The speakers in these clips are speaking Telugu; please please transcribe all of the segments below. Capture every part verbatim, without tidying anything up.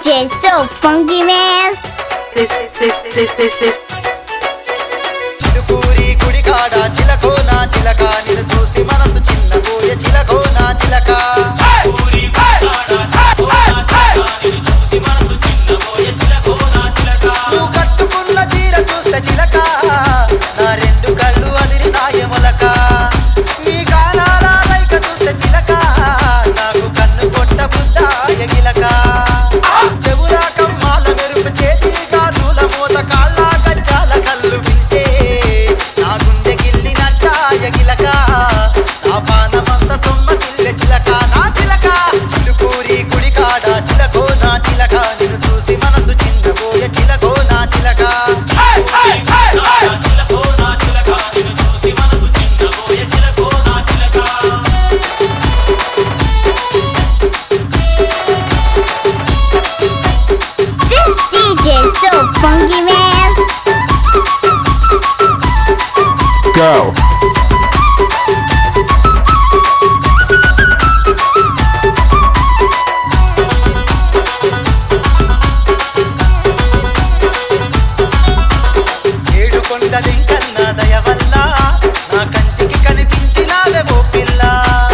J so funky, man. This, this, this, this, this. Chilukuri గుడికాడ చిలకోనా చిలక నిన్ను చూసి మనసు చిన్నపోయే చిలకోనా చిలక నువ్వు కట్టుకున్న చీర చూస్తే చిలక నా రెండు కళ్ళు అదిరినాయ మొలక నీ గానాల రైక చూస్తే చిలక నాకు కన్ను కొట్ట బుద్ధాయ గిలక చెవుల కమ్మాల మెరుపు చేతి గాజుల మూత కాళ్ళ గజ్జాల కళ్ళు వింటే నా గుండె గిల్లినట్టాయ గిలక నా పానమంత సొమ్మ సిల్లె చిలక నా చిలక చిలుకూరి గుడికాడ చిలకో నా చిలక నిన్ను చూసి మనసు చిన్నబోయే చిలకో నా చిలక This D J so funky, man. Go. ఏడు కొండలింకన్న దయ వల్ల నా కంటికి కనిపించినావే ఓ పిల్ల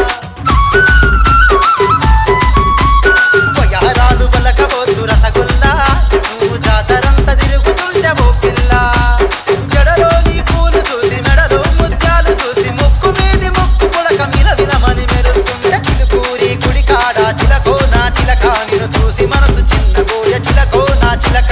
వయారాలు బలకబోతు రసగుల్లా నువ్వు జాతరంత తిరుగుతుంటే ఓ పిల్ల జడలో నీ పూలు చూసి మెడలో ముత్యాలు చూసి ముక్కు మీది ముక్కు పుడక మిల వినమని మెరుస్తుంటే చిలుకూరి గుడికాడ చిలకో నా చిలక నిన్ను చూసి మనసు చిన్నబోయ చిలకో నా చిలక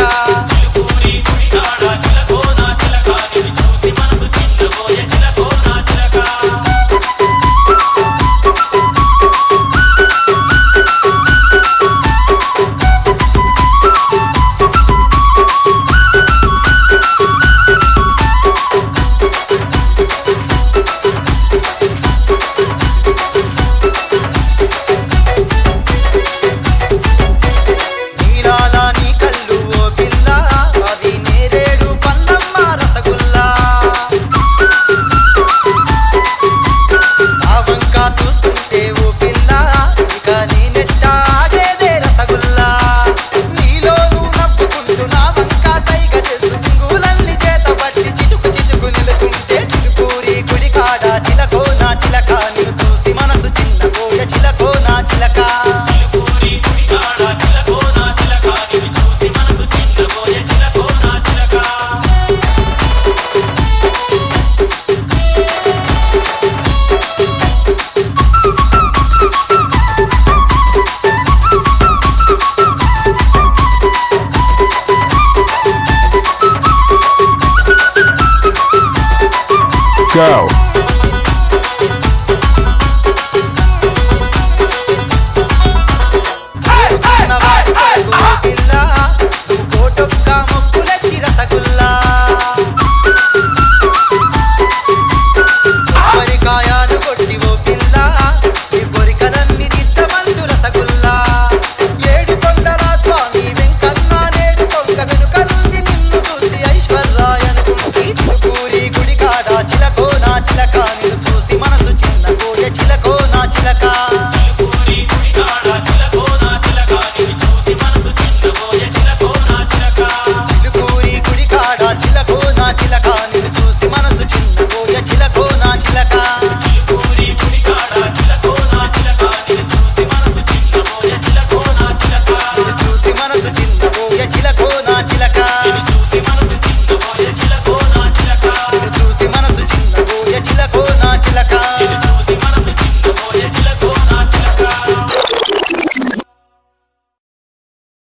నీలాల నీ కళ్ళు ఓ పిల్ల అవి నేరేడు పందమ్మ రసగుల్లా ఆ వంక చూస్తుంటే ఓ పిల్ల ఇక నేనెట్టాగేదే రసగుల్లా నీలో నువ్వు నవ్వుకుంటూ నా వంక సైగ చేస్తూ సింగులన్నీ చేత పట్టి చిటుకు చిటుకు నిలుతుంటే చిలుకూరి గుడికాడ చిలకో నా చిలక నిన్ను చూసి మనసు చిన్నపోయే చిలకో నా చిలక